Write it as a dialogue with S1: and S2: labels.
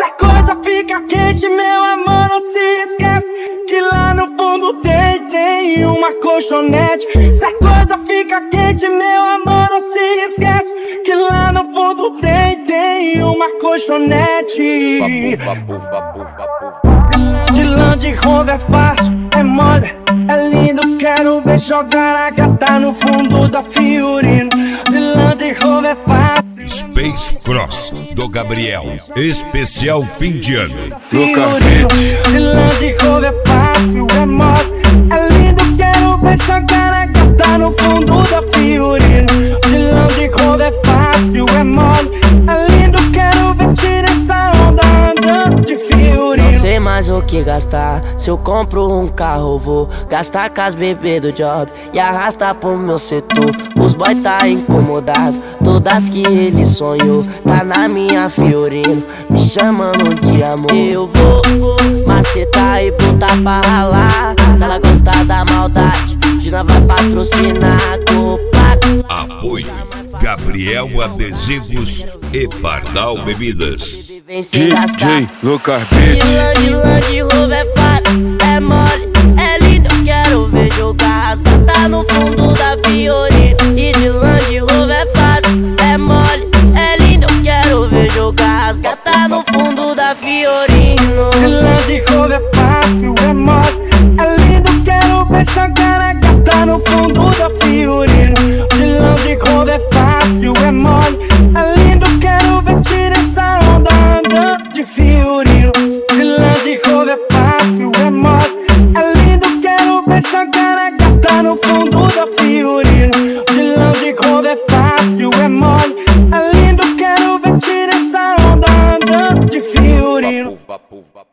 S1: Se a coisa fica quente, meu amor, não se esquece que lá no fundo tem uma colchonete. Se a coisa fica quente, meu amor, não se esquece que lá no fundo tem uma colchonete. De Land Rover é fácil, é mole, é lindo. Quero ver jogar a gata no fundo da Fiorino. De Land Rover é fácil.
S2: Space Cross do Gabriel, especial fim de ano.
S1: De Land Rover é fácil, é mole, é lindo. Quero ver jogar a gata no fundo da Fiorino. De Land Rover é fácil, é mole, é lindo. Quero ver tirar essa onda andando de Fiorino.
S3: Não sei mais o que gastar. Se eu compro um carro, vou gastar com as bebês do job e arrastar pro meu setor. Os boy tá incomodado, todas que ele sonhou tá na minha Fiorino, me chamando de amor. Eu vou macetar e botar pra ralar. Se ela gostar da maldade, Gina vai patrocinar.
S2: Apoio Gabriel Adesivos e Pardal Bebidas.
S4: DJ Lucas
S3: De Land Rover é fácil, é mole, é lindo. Quero ver jogar as gatas no fundo da Fiorino. E de Land Rover é fácil, é mole, é lindo. Quero ver jogar as gatas no fundo da Fiorino.
S1: De Land Rover é fácil, é mole, é lindo. Quero ver jogar a gata no fundo da Fiorino. De Land Rover é fácil, é mole, é lindo. Quero ver tirar essa onda andando de Fiorino. De Land Rover é fácil, é mole, é lindo. Quero ver jogar a gata no fundo da Fiorino. De Land Rover é fácil, é mole, é lindo. Quero ver tirar essa onda andando de Fiorino.